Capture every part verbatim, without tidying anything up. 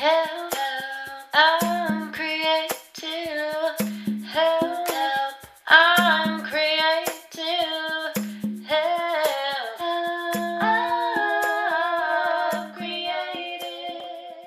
Help, I'm creative. Help, I'm creative. Help, I'm creative.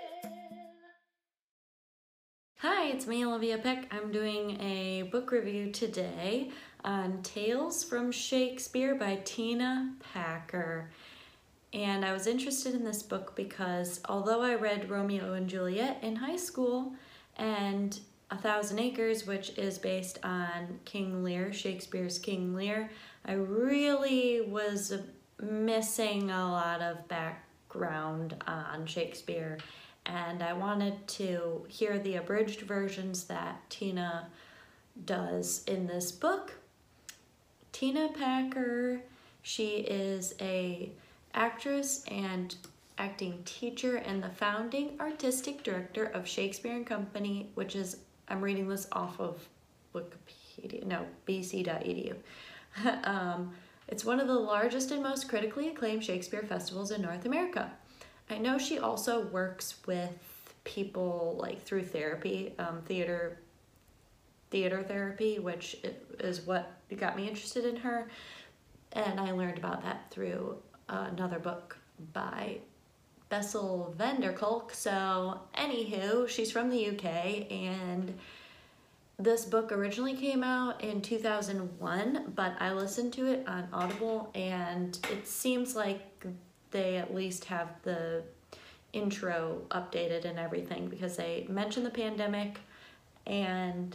Hi, it's me, Olivia Peck. I'm doing a book review today on Tales from Shakespeare by Tina Packer. And I was interested in this book because although I read Romeo and Juliet in high school and A Thousand Acres, which is based on King Lear, Shakespeare's King Lear, I really was missing a lot of background on Shakespeare, and I wanted to hear the abridged versions that Tina does in this book. Tina Packer, she is a actress and acting teacher and the founding artistic director of Shakespeare and Company, which is, I'm reading this off of Wikipedia, no, b c dot e d u. um, it's one of the largest and most critically acclaimed Shakespeare festivals in North America. I know she also works with people like through therapy, um, theater, theater therapy, which is what got me interested in her. And I learned about that through another book by Bessel van der Kolk. So anywho, she's from the U K, and this book originally came out in two thousand one, but I listened to it on Audible, and it seems like they at least have the intro updated and everything because they mention the pandemic, and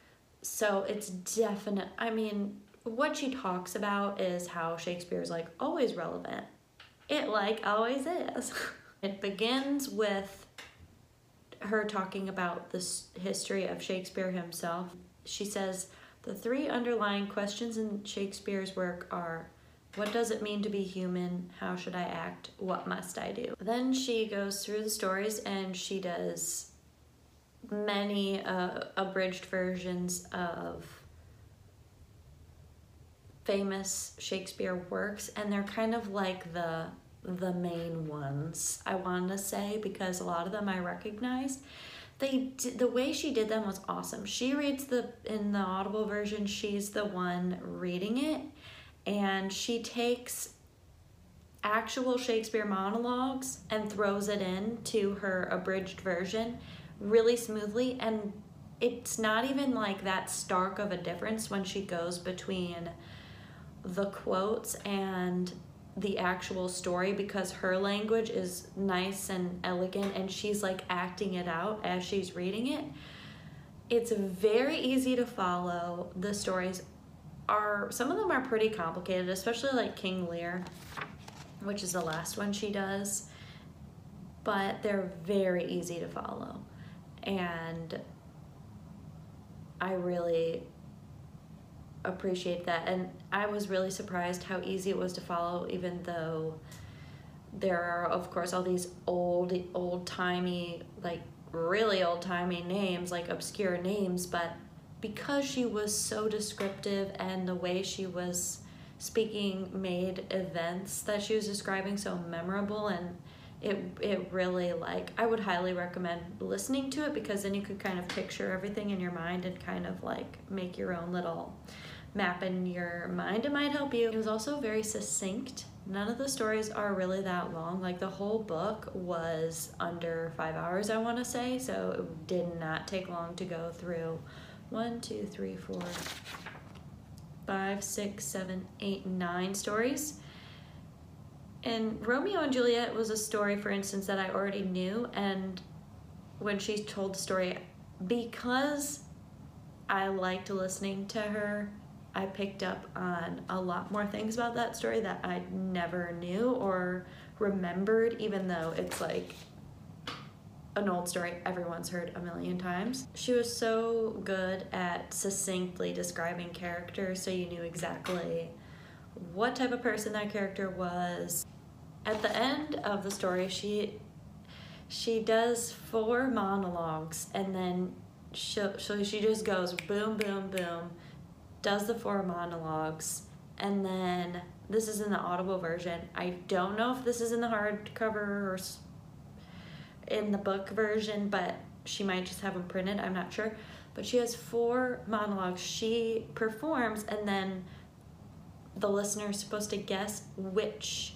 so it's definite. I mean, what she talks about is how Shakespeare is like always relevant. It like always is. It begins with her talking about the history of Shakespeare himself. She says, the three underlying questions in Shakespeare's work are, what does it mean to be human? How should I act? What must I do? Then she goes through the stories and she does many uh, abridged versions of famous Shakespeare works, and they're kind of like the the main ones, I want to say, because a lot of them I recognized. They did, the way she did them was awesome. She reads the, in the Audible version, she's the one reading it, and she takes actual Shakespeare monologues and throws it into her abridged version really smoothly, and it's not even like that stark of a difference when she goes between the quotes and the actual story, because her language is nice and elegant and she's like acting it out as she's reading it. It's very easy to follow. The stories are, some of them are pretty complicated, especially like King Lear, which is the last one she does, but they're very easy to follow. And I really appreciate that, and I was really surprised how easy it was to follow, even though there are of course all these old old-timey, like really old-timey names, like obscure names, but because she was so descriptive and the way she was speaking made events that she was describing so memorable, and it it really, like, I would highly recommend listening to it, because then you could kind of picture everything in your mind and kind of like make your own little map in your mind. It might help you. It was also very succinct. None of the stories are really that long. Like, the whole book was under five hours, I want to say, so it did not take long to go through one, two, three, four, five, six, seven, eight, nine stories. And Romeo and Juliet was a story, for instance, that I already knew, and when she told the story, because I liked listening to her, I picked up on a lot more things about that story that I never knew or remembered, even though it's like an old story everyone's heard a million times. She was so good at succinctly describing characters, so you knew exactly what type of person that character was. At the end of the story, she she does four monologues, and then she she she just goes boom, boom, boom, does the four monologues, and then this is in the Audible version. I don't know if this is in the hardcover or in the book version, but she might just have them printed, I'm not sure. But she has four monologues she performs, and then the listener is supposed to guess which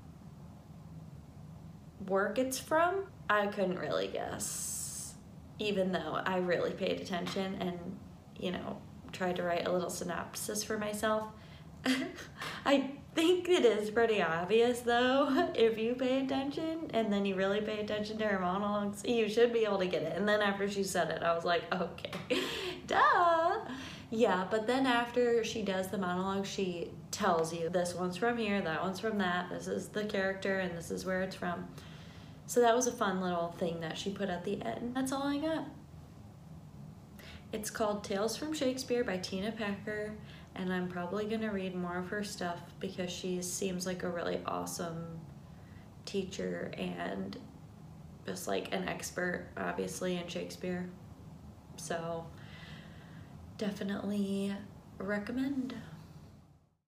work it's from. I couldn't really guess, even though I really paid attention and, you know, tried to write a little synopsis for myself. I think it is pretty obvious, though, if you pay attention and then you really pay attention to her monologues, you should be able to get it. And then after she said it, I was like, okay, duh. Yeah, but then after she does the monologue, she tells you this one's from here, that one's from that, this is the character, and this is where it's from. So that was a fun little thing that she put at the end. That's all I got. It's called Tales from Shakespeare by Tina Packer, and I'm probably gonna read more of her stuff because she seems like a really awesome teacher and just like an expert, obviously, in Shakespeare. So definitely recommend.